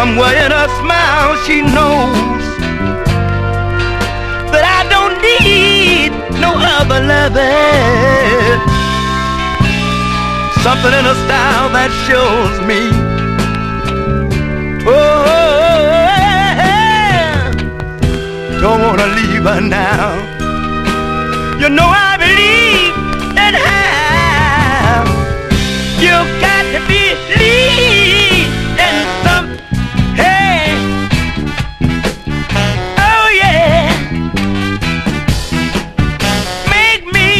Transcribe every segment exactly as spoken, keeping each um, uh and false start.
Somewhere in her smile she knows that I don't need no other loving. Something in her style that shows me, oh, don't wanna leave her now. You know I believe in how you got to believe in some. Hey, oh yeah, make me,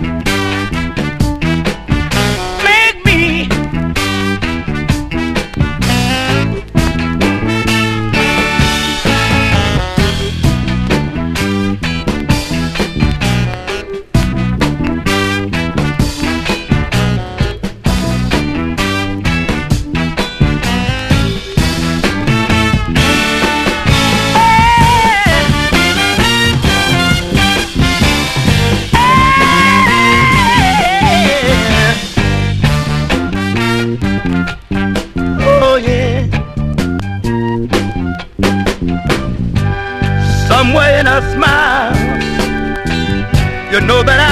make me. Somewhere in her smile, you know that